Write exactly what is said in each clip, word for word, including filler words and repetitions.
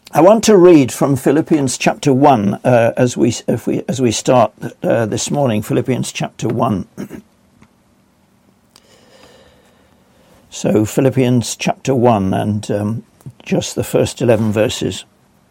I want to read from Philippians chapter one uh, as we if we as we start uh, this morning. Philippians chapter one. So Philippians chapter one and um, just the first eleven verses.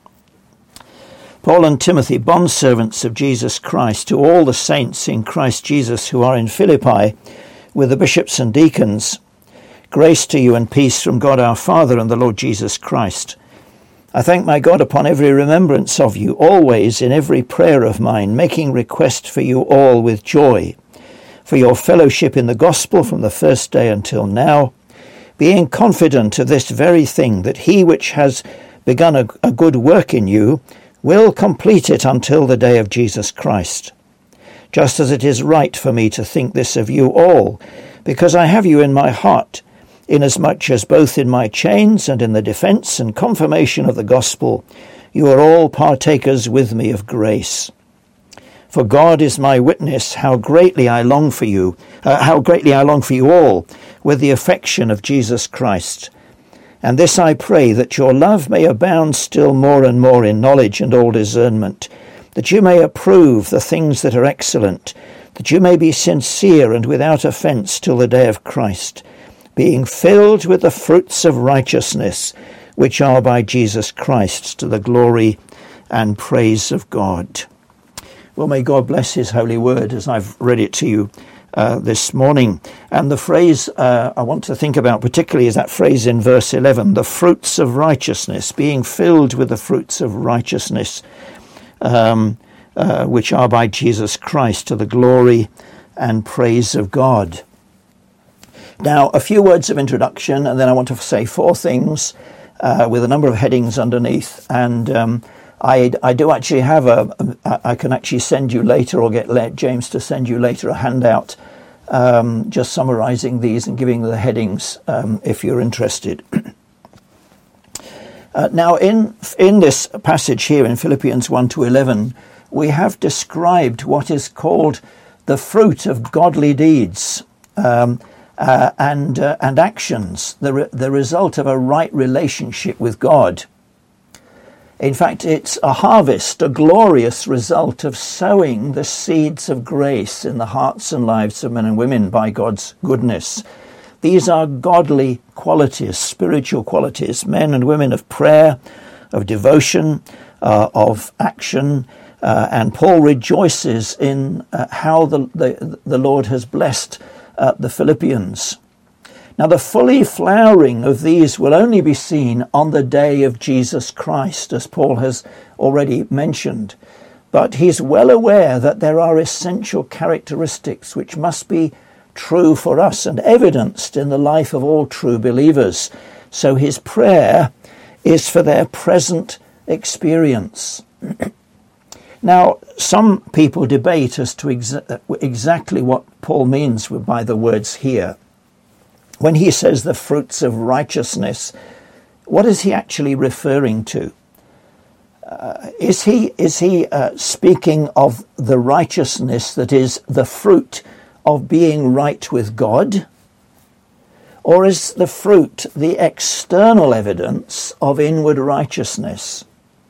Paul and Timothy, bondservants of Jesus Christ, to all the saints in Christ Jesus who are in Philippi, with the bishops and deacons, grace to you and peace from God our Father and the Lord Jesus Christ. I thank my God upon every remembrance of you, always in every prayer of mine, making request for you all with joy, for your fellowship in the gospel from the first day until now, being confident of this very thing, that he which has begun a, a good work in you will complete it until the day of Jesus Christ. Just as it is right for me to think this of you all, because I have you in my heart, inasmuch as both in my chains and in the defence and confirmation of the gospel, you are all partakers with me of grace. For God is my witness, how greatly I long for you, uh, how greatly I long for you all, with the affection of Jesus Christ. And this I pray, that your love may abound still more and more in knowledge and all discernment, that you may approve the things that are excellent, that you may be sincere and without offence till the day of Christ, being filled with the fruits of righteousness, which are by Jesus Christ, to the glory and praise of God. Well, may God bless his holy word as I've read it to you uh, this morning. And the phrase uh, I want to think about particularly is that phrase in verse eleven, the fruits of righteousness, being filled with the fruits of righteousness, um, uh, which are by Jesus Christ, to the glory and praise of God. Now, a few words of introduction, and then I want to say four things uh, with a number of headings underneath. And um, I, I do actually have a, a, I can actually send you later, or get let James to send you later, a handout um, just summarising these and giving the headings um, if you're interested. uh, now, in in this passage here in Philippians one to eleven, we have described what is called the fruit of godly deeds. Um, Uh, and uh, and actions, the re- the result of a right relationship with God. In fact, it's a harvest, a glorious result of sowing the seeds of grace in the hearts and lives of men and women by God's goodness. These are godly qualities, spiritual qualities, men and women of prayer, of devotion, uh, of action, uh, and Paul rejoices in uh, how the, the the Lord has blessed Uh, the Philippians. Now, the fully flowering of these will only be seen on the day of Jesus Christ, as Paul has already mentioned. But he's well aware that there are essential characteristics which must be true for us and evidenced in the life of all true believers. So his prayer is for their present experience. Now, some people debate as to exa- exactly what Paul means by the words here. When he says the fruits of righteousness, what is he actually referring to? Uh, is he is he uh, speaking of the righteousness that is the fruit of being right with God? Or is the fruit the external evidence of inward righteousness?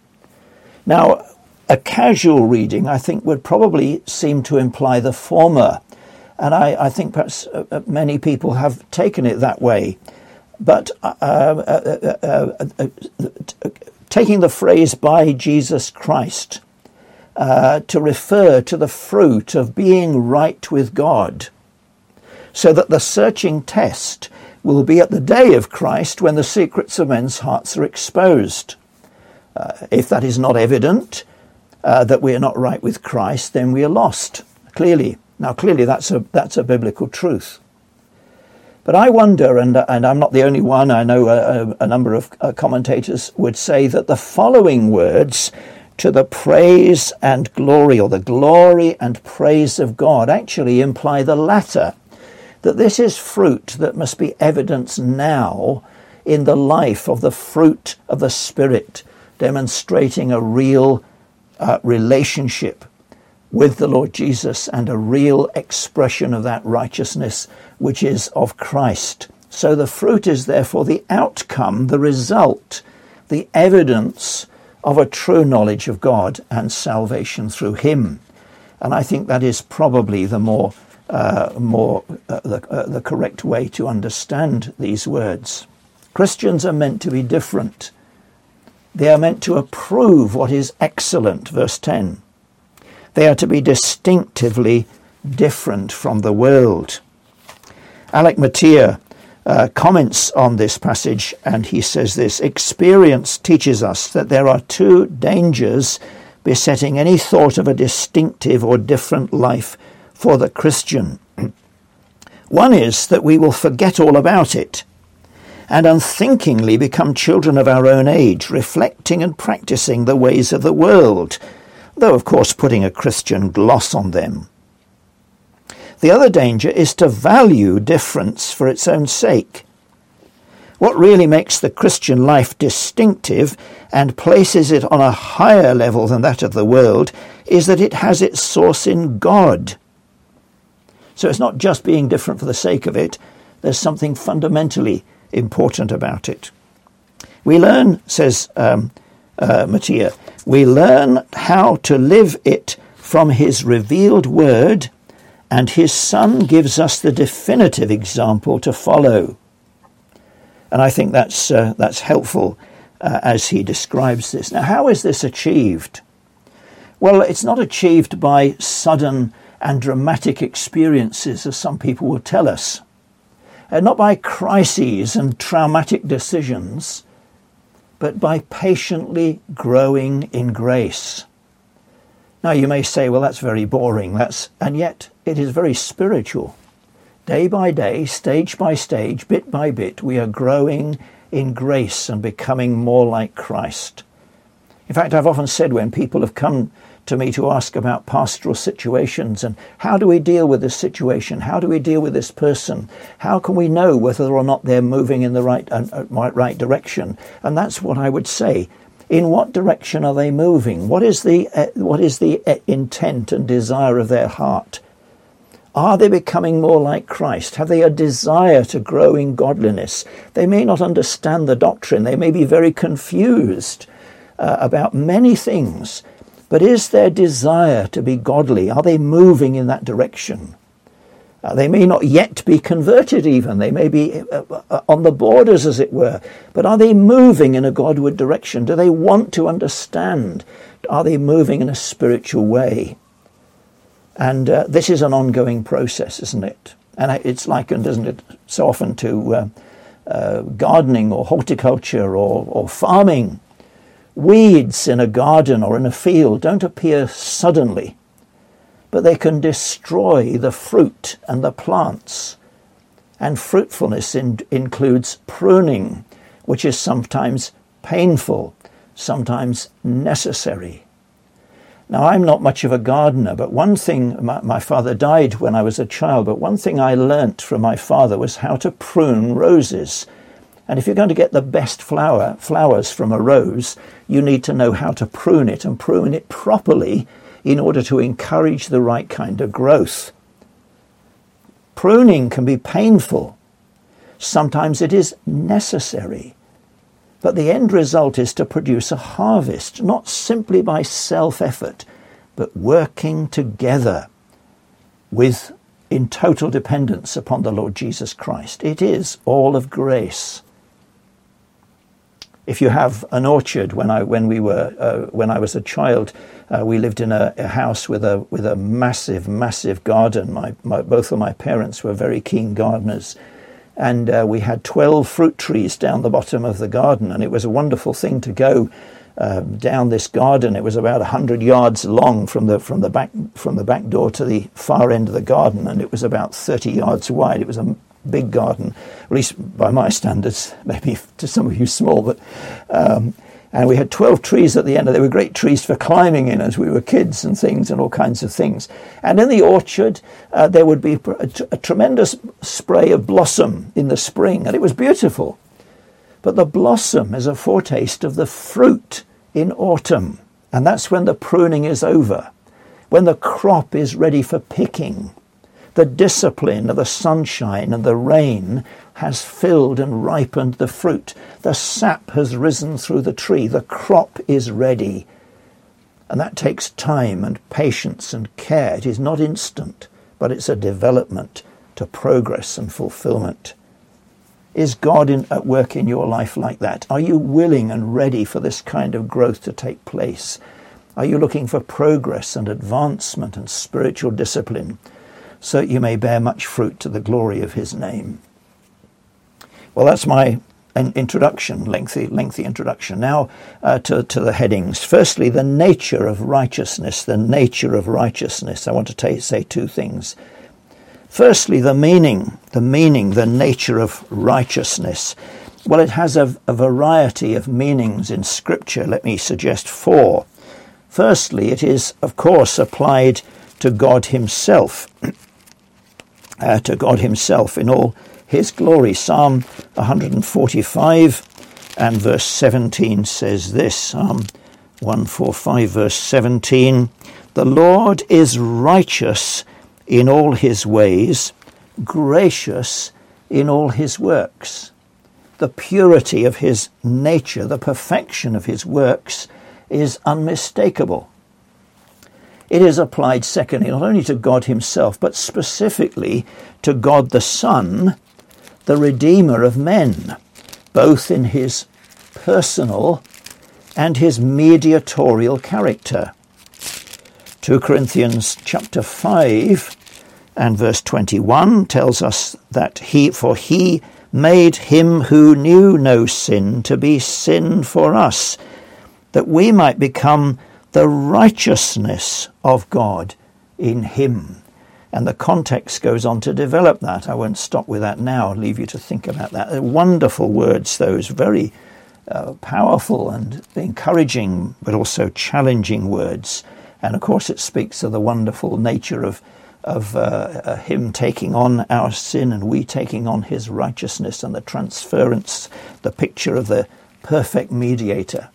Now, a casual reading, I think, would probably seem to imply the former. And I, I think perhaps uh, many people have taken it that way. But uh, uh, uh, uh, uh, uh, taking the phrase by Jesus Christ uh, to refer to the fruit of being right with God, so that the searching test will be at the day of Christ when the secrets of men's hearts are exposed. Uh, if that is not evident, Uh, that we are not right with Christ, then we are lost, clearly. Now, clearly, that's a that's a biblical truth. But I wonder, and and I'm not the only one, I know a, a number of uh, commentators would say that the following words, to the praise and glory, or the glory and praise of God, actually imply the latter, that this is fruit that must be evidenced now in the life of the fruit of the Spirit, demonstrating a real Uh, relationship with the Lord Jesus and a real expression of that righteousness which is of Christ. So the fruit is therefore the outcome, the result, the evidence of a true knowledge of God and salvation through him. And I think that is probably the more uh, more uh, the, uh, the correct way to understand these words. Christians are meant to be different. They are meant to approve what is excellent, verse ten. They are to be distinctively different from the world. Alec Motyer uh, comments on this passage, and he says this: experience teaches us that there are two dangers besetting any thought of a distinctive or different life for the Christian. One is that we will forget all about it and unthinkingly become children of our own age, reflecting and practicing the ways of the world, though of course putting a Christian gloss on them. The other danger is to value difference for its own sake. What really makes the Christian life distinctive and places it on a higher level than that of the world is that it has its source in God. So it's not just being different for the sake of it. There's something fundamentally important about it. We learn, says um, uh, Motyer, we learn how to live it from his revealed word, and his Son gives us the definitive example to follow. And I think that's uh, that's helpful uh, as he describes this. Now, how is this achieved? Well, it's not achieved by sudden and dramatic experiences, as some people will tell us, and not by crises and traumatic decisions, but by patiently growing in grace. Now, you may say, well, that's very boring, that's, and yet it is very spiritual. Day by day, stage by stage, bit by bit, we are growing in grace and becoming more like Christ. In fact, I've often said when people have come to me to ask about pastoral situations and how do we deal with this situation? How do we deal with this person? How can we know whether or not they're moving in the right, uh, right direction? And that's what I would say. In what direction are they moving? What is the uh, what is the uh, intent and desire of their heart? Are they becoming more like Christ? Have they a desire to grow in godliness? They may not understand the doctrine. They may be very confused uh, about many things. But is their desire to be godly? Are they moving in that direction? Uh, they may not yet be converted even. They may be uh, uh, on the borders, as it were. But are they moving in a Godward direction? Do they want to understand? Are they moving in a spiritual way? And uh, this is an ongoing process, isn't it? And it's likened, isn't it, so often to uh, uh, gardening or horticulture or, or farming. Weeds in a garden or in a field don't appear suddenly, but they can destroy the fruit and the plants. And fruitfulness in, includes pruning, which is sometimes painful, sometimes necessary. Now, I'm not much of a gardener, but one thing, my, my father died when I was a child, but one thing I learnt from my father was how to prune roses. And if you're going to get the best flower, flowers from a rose, you need to know how to prune it and prune it properly in order to encourage the right kind of growth. Pruning can be painful. Sometimes it is necessary. But the end result is to produce a harvest, not simply by self-effort, but working together with in total dependence upon the Lord Jesus Christ. It is all of grace. If you have an orchard, when I when we were uh, when I was a child, uh, we lived in a, a house with a with a massive massive garden. My, my both of my parents were very keen gardeners, and uh, we had twelve fruit trees down the bottom of the garden, and it was a wonderful thing to go uh, down this garden. It was about a hundred yards long from the from the back from the back door to the far end of the garden, and it was about thirty yards wide. It was a big garden, at least by my standards, maybe to some of you small, but um, and we had twelve trees at the end. They were great trees for climbing in as we were kids and things and all kinds of things. And in the orchard, uh, there would be a, a tremendous spray of blossom in the spring, and it was beautiful. But the blossom is a foretaste of the fruit in autumn, and that's when the pruning is over, when the crop is ready for picking. The discipline of the sunshine and the rain has filled and ripened the fruit. The sap has risen through the tree. The crop is ready. And that takes time and patience and care. It is not instant, but it's a development to progress and fulfillment. Is God in, at work in your life like that? Are you willing and ready for this kind of growth to take place? Are you looking for progress and advancement and spiritual discipline so that you may bear much fruit to the glory of his name? Well, that's my introduction, lengthy, lengthy introduction. Now uh, to, to the headings. Firstly, the nature of righteousness, the nature of righteousness. I want to t- say two things. Firstly, the meaning, the meaning, the nature of righteousness. Well, it has a, a variety of meanings in Scripture. Let me suggest four. Firstly, it is, of course, applied to God himself, uh, to God himself in all his glory. Psalm one forty-five and verse seventeen says this, Psalm one forty-five verse seventeen, "The Lord is righteous in all his ways, gracious in all his works." The purity of his nature, the perfection of his works is unmistakable. It is applied, secondly, not only to God himself, but specifically to God the Son, the Redeemer of men, both in his personal and his mediatorial character. Second Corinthians chapter five and verse twenty-one tells us that he, for he made him who knew no sin to be sin for us, that we might become the righteousness of God in him. And the context goes on to develop that. I won't stop with that now. I'll leave you to think about that. They're wonderful words, those very uh, powerful and encouraging, but also challenging words. And of course it speaks of the wonderful nature of of uh, uh, him taking on our sin and we taking on his righteousness, and the transference, the picture of the perfect mediator.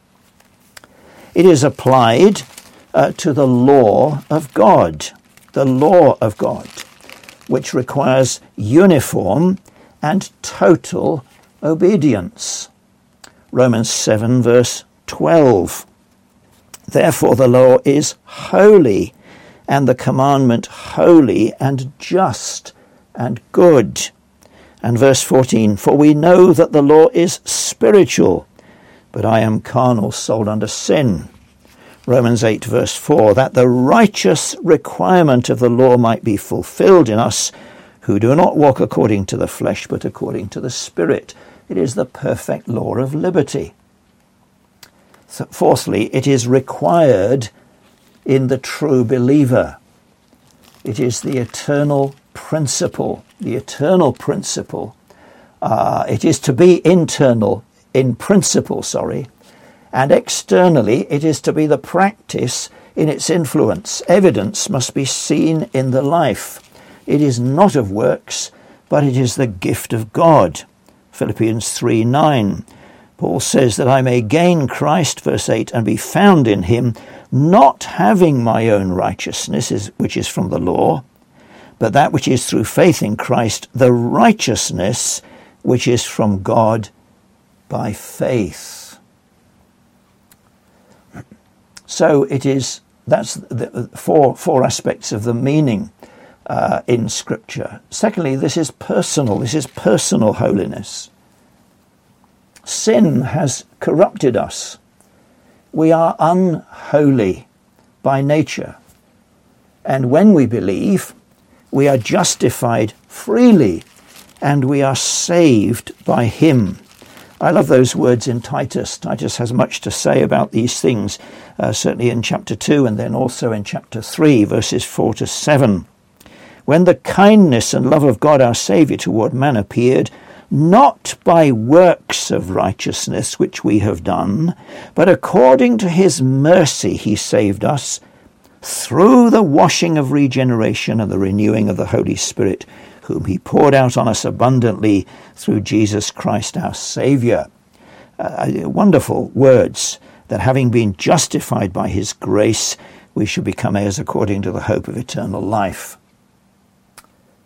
It is applied uh, to the law of God, the law of God, which requires uniform and total obedience. Romans seven verse twelve. "Therefore the law is holy, and the commandment holy and just and good." And verse fourteen, "For we know that the law is spiritual, but I am carnal, sold under sin." Romans eight verse four, "That the righteous requirement of the law might be fulfilled in us, who do not walk according to the flesh, but according to the Spirit." It is the perfect law of liberty. Fourthly, it is required in the true believer. It is the eternal principle, the eternal principle. Uh, it is to be internal, in principle, sorry, and externally it is to be the practice in its influence. Evidence must be seen in the life. It is not of works, but it is the gift of God. Philippians three nine. Paul says that I may gain Christ, verse eight, and be found in him, not having my own righteousness, which is from the law, but that which is through faith in Christ, the righteousness which is from God by faith. So it is, that's the four, four aspects of the meaning uh, in Scripture. Secondly, this is personal. This is personal holiness. Sin has corrupted us. We are unholy by nature. And when we believe, we are justified freely and we are saved by him. I love those words in Titus. Titus has much to say about these things, uh, certainly in chapter two and then also in chapter three, verses four to seven. "When the kindness and love of God our Saviour toward man appeared, not by works of righteousness which we have done, but according to his mercy he saved us, through the washing of regeneration and the renewing of the Holy Spirit, whom he poured out on us abundantly through Jesus Christ our Saviour." Uh, wonderful words, that having been justified by his grace, we should become heirs according to the hope of eternal life.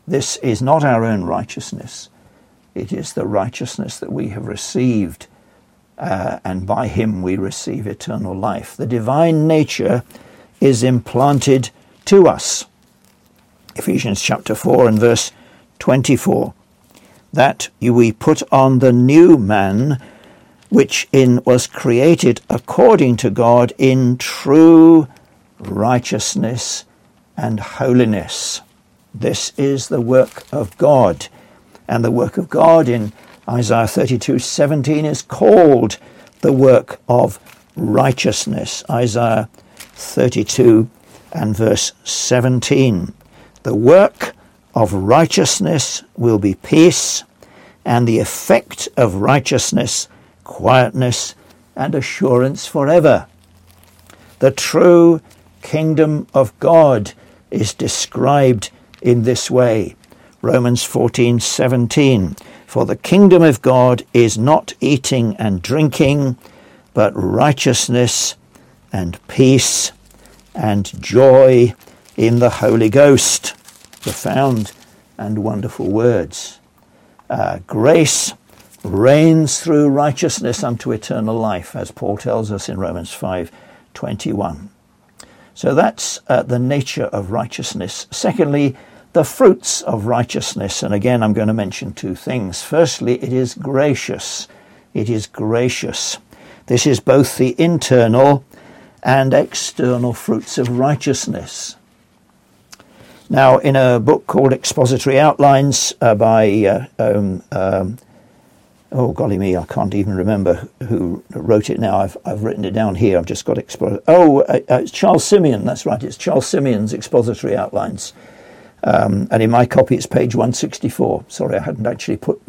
This is not our own righteousness. It is the righteousness that we have received, uh, and by him we receive eternal life. The divine nature is implanted to us. Ephesians chapter four and verse twenty-four. That we put on the new man, which in was created according to God in true righteousness and holiness. This is the work of God. And the work of God in Isaiah thirty-two seventeen is called the work of righteousness. Isaiah thirty-two and verse seventeen. The work of righteousness will be peace, and the effect of righteousness, quietness, and assurance forever. The true kingdom of God is described in this way. Romans fourteen seventeen. For the kingdom of God is not eating and drinking, but righteousness and peace and joy in the Holy Ghost. Profound and wonderful words. Uh, grace reigns through righteousness unto eternal life, as Paul tells us in Romans five twenty-one. So that's uh, the nature of righteousness. Secondly, the fruits of righteousness. And again, I'm going to mention two things. Firstly, it is gracious. It is gracious. This is both the internal and external fruits of righteousness. Now, in a book called Expository Outlines uh, by, uh, um, um, oh, golly me, I can't even remember who wrote it now. I've I've written it down here. I've just got expo- Oh, uh, uh, it's Charles Simeon. That's right. It's Charles Simeon's Expository Outlines. Um, and in my copy, it's page one sixty-four. Sorry, I hadn't actually put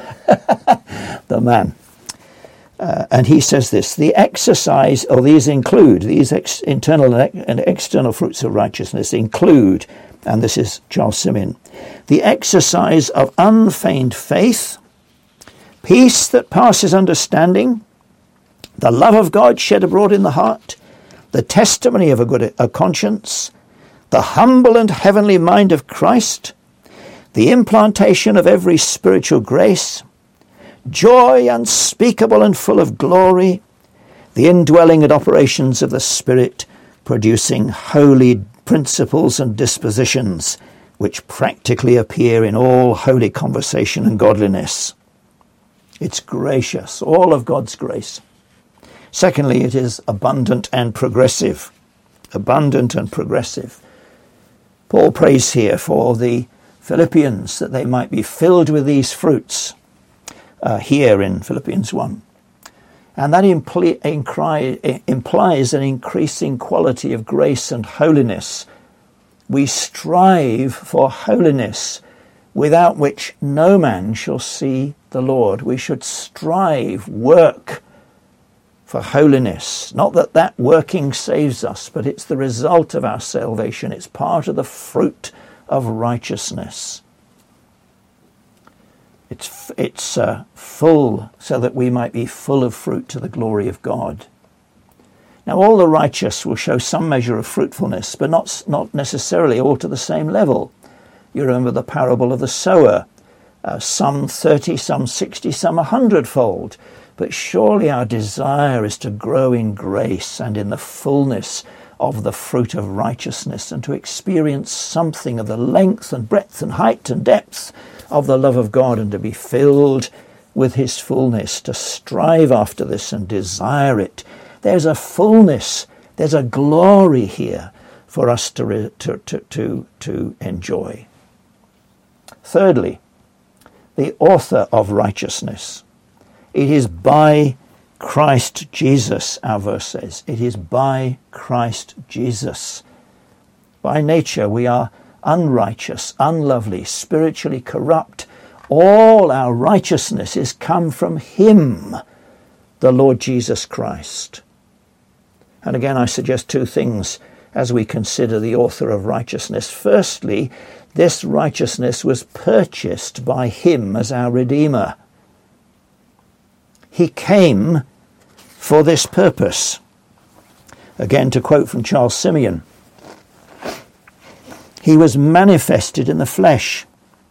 the man. Uh, and he says this: the exercise, or these include, these ex- internal and external fruits of righteousness include, and this is Charles Simeon, the exercise of unfeigned faith, peace that passes understanding, the love of God shed abroad in the heart, the testimony of a good a conscience, the humble and heavenly mind of Christ, the implantation of every spiritual grace, joy unspeakable and full of glory, the indwelling and operations of the Spirit, producing holy principles and dispositions which practically appear in all holy conversation and godliness. It's gracious, all of God's grace. Secondly, it is abundant and progressive. Abundant and progressive. Paul prays here for the Philippians that they might be filled with these fruits uh, here in Philippians one. And that impli- incri- implies an increasing quality of grace and holiness. We strive for holiness, without which no man shall see the Lord. We should strive, work for holiness. Not that that working saves us, but it's the result of our salvation. It's part of the fruit of righteousness. It's it's uh, full, so that we might be full of fruit to the glory of God. Now, all the righteous will show some measure of fruitfulness, but not not necessarily all to the same level. You remember the parable of the sower. Uh, some thirty, some sixty, some a hundredfold. But surely our desire is to grow in grace and in the fullness of the fruit of righteousness, and to experience something of the length and breadth and height and depth of the love of God, and to be filled with his fullness, to strive after this and desire it. There's a fullness, there's a glory here for us to, re- to, to, to, to enjoy. Thirdly, the author of righteousness. It is by Christ Jesus, our verse says. It is by Christ Jesus. By nature we are unrighteous, unlovely, spiritually corrupt. All our righteousness is come from him, the Lord Jesus Christ. And again, I suggest two things as we consider the author of righteousness. Firstly, this righteousness was purchased by him as our Redeemer. He came for this purpose. Again, to quote from Charles Simeon, he was manifested in the flesh,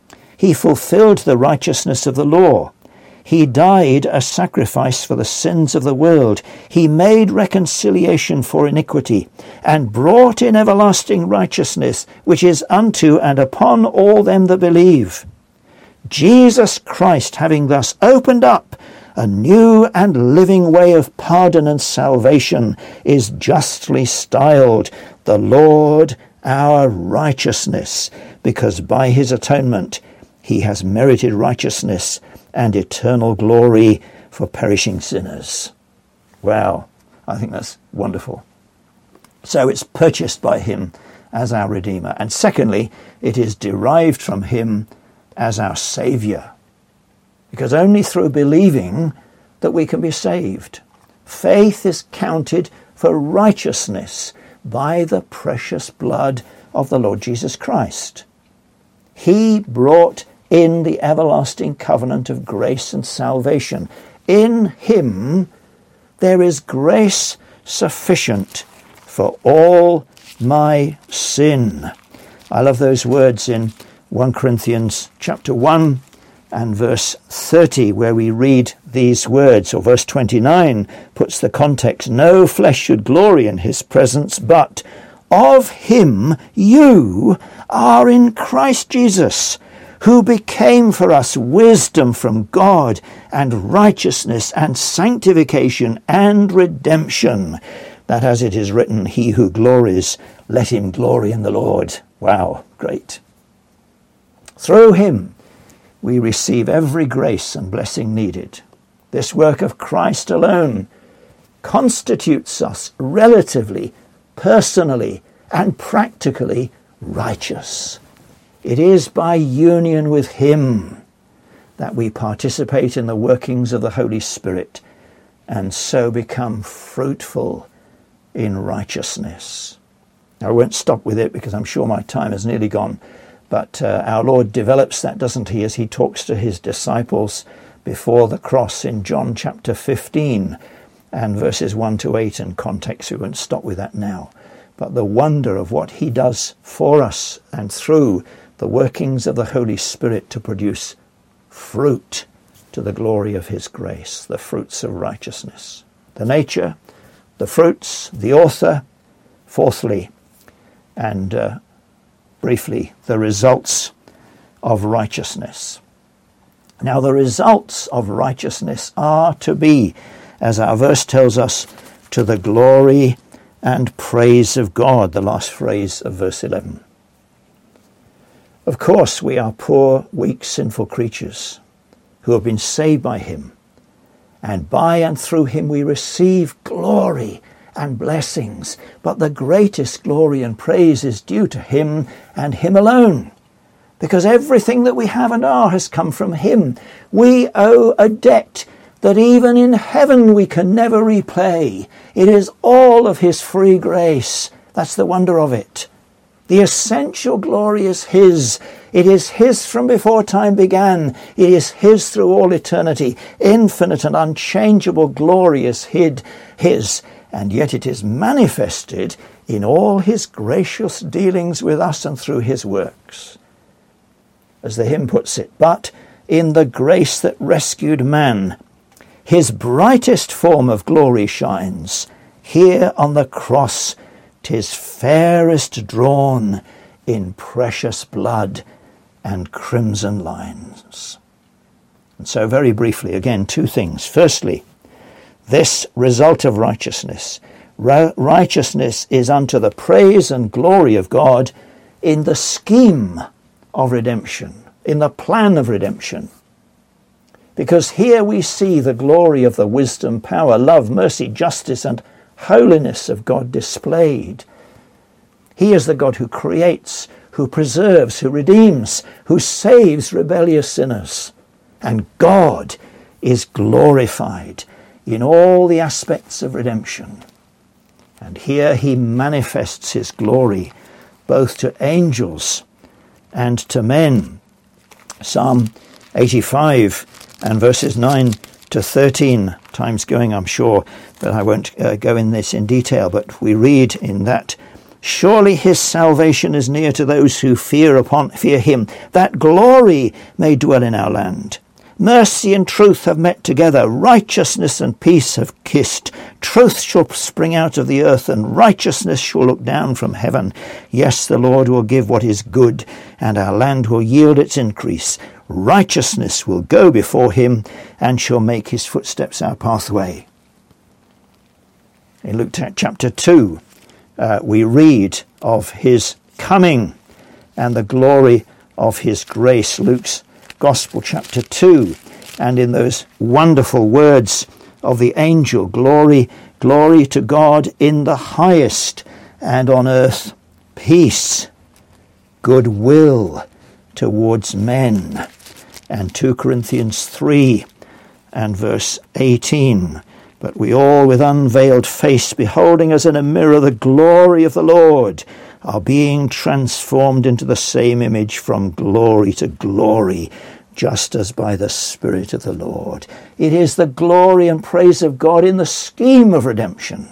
He fulfilled the righteousness of the law. He died a sacrifice for the sins of the world. He made reconciliation for iniquity, and brought in everlasting righteousness, which is unto and upon all them that believe. Jesus Christ, having thus opened up a new and living way of pardon and salvation, is justly styled the Lord our righteousness, because by his atonement he has merited righteousness and eternal glory for perishing sinners. Wow, I think that's wonderful. So it's purchased by him as our Redeemer. And secondly, it is derived from him as our Saviour. Because only through believing that we can be saved. Faith is counted for righteousness by the precious blood of the Lord Jesus Christ. He brought in the everlasting covenant of grace and salvation. In him there is grace sufficient for all my sin. I love those words in First Corinthians chapter one and verse thirty, where we read these words, or verse twenty-nine puts the context. No flesh should glory in his presence, but of him you are in Christ Jesus, who became for us wisdom from God, and righteousness, and sanctification, and redemption, that as it is written, he who glories, let him glory in the Lord. Wow, great. Through him we receive every grace and blessing needed. This work of Christ alone constitutes us relatively, personally, and practically righteous. It is by union with him that we participate in the workings of the Holy Spirit and so become fruitful in righteousness. I won't stop with it because I'm sure my time is nearly gone, but uh, our Lord develops that, doesn't he, as he talks to his disciples before the cross in John chapter fifteen and verses one to eight in context. We won't stop with that now. But the wonder of what he does for us and through the workings of the Holy Spirit to produce fruit to the glory of his grace, the fruits of righteousness. The nature, the fruits, the author, fourthly, and uh, briefly, the results of righteousness. Now, the results of righteousness are to be, as our verse tells us, to the glory and praise of God, the last phrase of verse eleven. Of course, we are poor, weak, sinful creatures who have been saved by him, and by and through him we receive glory and blessings, but the greatest glory and praise is due to him and him alone, because everything that we have and are has come from him. We owe a debt that even in heaven we can never repay. It is all of his free grace. That's the wonder of it. The essential glory is his. It is his from before time began. It is his through all eternity. Infinite and unchangeable glory is hid, his, and yet it is manifested in all his gracious dealings with us and through his works. As the hymn puts it, but in the grace that rescued man, his brightest form of glory shines. Here on the cross 'tis fairest drawn in precious blood and crimson lines. And so very briefly, again, two things. Firstly, this result of righteousness. Righteousness is unto the praise and glory of God in the scheme of redemption, in the plan of redemption. Because here we see the glory of the wisdom, power, love, mercy, justice, and holiness of God displayed. He is the God who creates, who preserves, who redeems, who saves rebellious sinners. And God is glorified in all the aspects of redemption. And here he manifests his glory both to angels and to men. Psalm eighty-five and verses nine to thirteen, time's going I'm sure, but I won't uh, go in this in detail, but we read in that Surely his salvation is near to those who fear upon fear him, that glory may dwell in our land. Mercy and truth have met together, righteousness and peace have kissed. Truth shall spring out of the earth, and righteousness shall look down from heaven. Yes, the Lord will give what is good, and our land will yield its increase. Righteousness will go before him, and shall make his footsteps our pathway. In Luke chapter two, uh, we read of his coming and the glory of his grace. Luke's Gospel chapter two, and in those wonderful words of the angel, glory, glory to God in the highest, and on earth peace, goodwill towards men. And two Corinthians three and verse eighteen, but we all with unveiled face, beholding as in a mirror the glory of the Lord, are being transformed into the same image from glory to glory, just as by the Spirit of the Lord. It is the glory and praise of God in the scheme of redemption.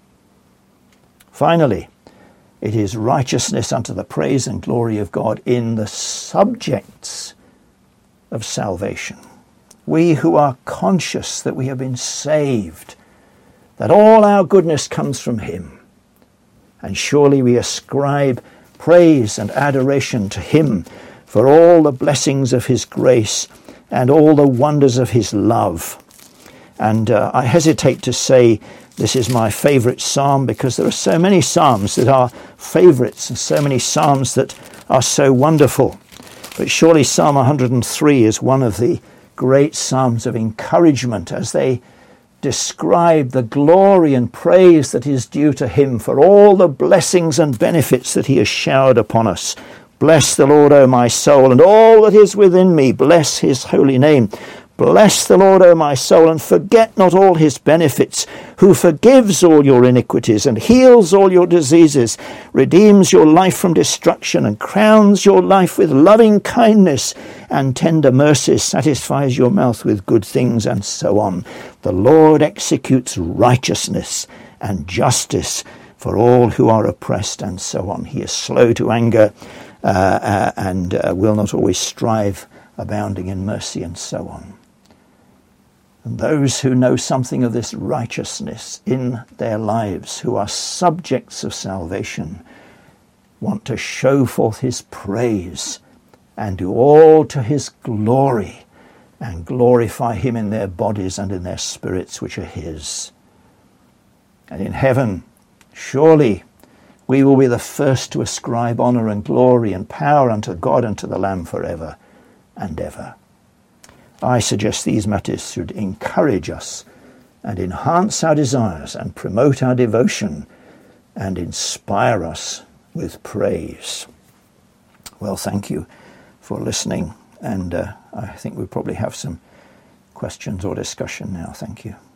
Finally, it is righteousness unto the praise and glory of God in the subjects of salvation. We who are conscious that we have been saved, that all our goodness comes from him, and surely we ascribe praise and adoration to him for all the blessings of his grace and all the wonders of his love. And uh, I hesitate to say this is my favourite psalm, because there are so many psalms that are favourites and so many psalms that are so wonderful. But surely Psalm one hundred three is one of the great psalms of encouragement, as they describe the glory and praise that is due to him for all the blessings and benefits that he has showered upon us. Bless the Lord, O my soul, and all that is within me, bless his holy name. Bless the Lord, O my soul, and forget not all his benefits, who forgives all your iniquities and heals all your diseases, redeems your life from destruction and crowns your life with loving kindness and tender mercies, satisfies your mouth with good things, and so on. The Lord executes righteousness and justice for all who are oppressed, and so on. He is slow to anger uh, uh, and uh, will not always strive, abounding in mercy, and so on. And those who know something of this righteousness in their lives, who are subjects of salvation, want to show forth his praise and do all to his glory, and glorify him in their bodies and in their spirits, which are his. And in heaven, surely we will be the first to ascribe honour and glory and power unto God and to the Lamb forever and ever. I suggest these matters should encourage us and enhance our desires and promote our devotion and inspire us with praise. Well, thank you for listening, and uh, I think we probably have some questions or discussion now. Thank you.